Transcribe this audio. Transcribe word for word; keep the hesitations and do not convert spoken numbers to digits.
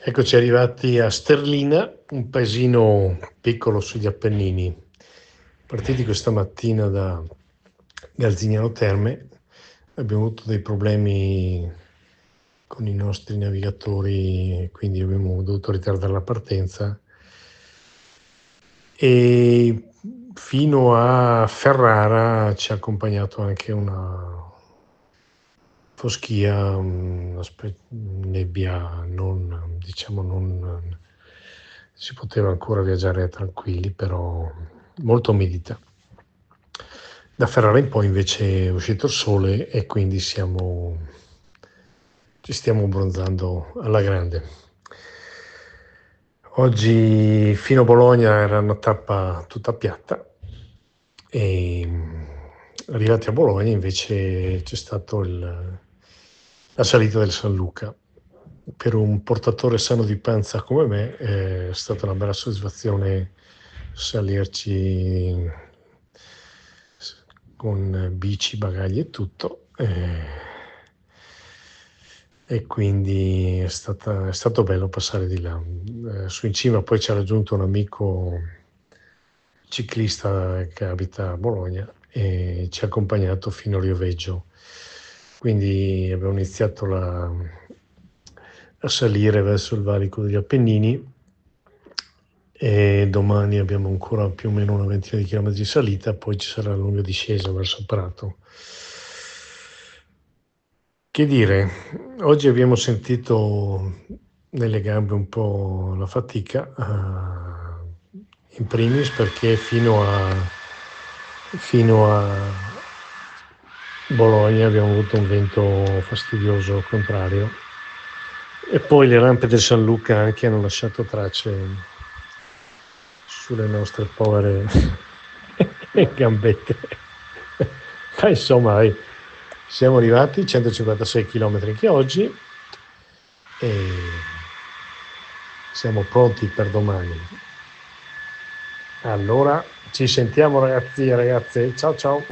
Eccoci arrivati a Sterlina, un paesino piccolo sugli Appennini. Partiti questa mattina da Galzignano Terme, abbiamo avuto dei problemi con i nostri navigatori, quindi abbiamo dovuto ritardare la partenza e fino a Ferrara ci ha accompagnato anche una foschia, una spe- nebbia non, diciamo, non si poteva ancora viaggiare tranquilli, però molto umidità. Da Ferrara in poi invece è uscito il sole e quindi siamo, ci stiamo abbronzando alla grande. Oggi fino a Bologna era una tappa tutta piatta e arrivati a Bologna invece c'è stato il, la salita del San Luca. Per un portatore sano di panza come me è stata una bella soddisfazione salirci con bici, bagagli e tutto. E, e quindi è, stata, è stato bello passare di là. Eh, su in cima poi ci ha raggiunto un amico ciclista che abita a Bologna e ci ha accompagnato fino a Rioveggio. Quindi abbiamo iniziato la, a salire verso il valico degli Appennini e domani abbiamo ancora più o meno una ventina di chilometri di salita, poi ci sarà la lunga discesa verso Prato. Che dire, oggi abbiamo sentito nelle gambe un po' la fatica, uh, in primis perché fino a, fino a Bologna abbiamo avuto un vento fastidioso contrario e poi le rampe del San Luca anche hanno lasciato tracce sulle nostre povere gambette. Ma insomma, dai, siamo arrivati centocinquantasei chilometri anche oggi e siamo pronti per domani. Allora, ci sentiamo ragazzi e ragazze. Ciao ciao.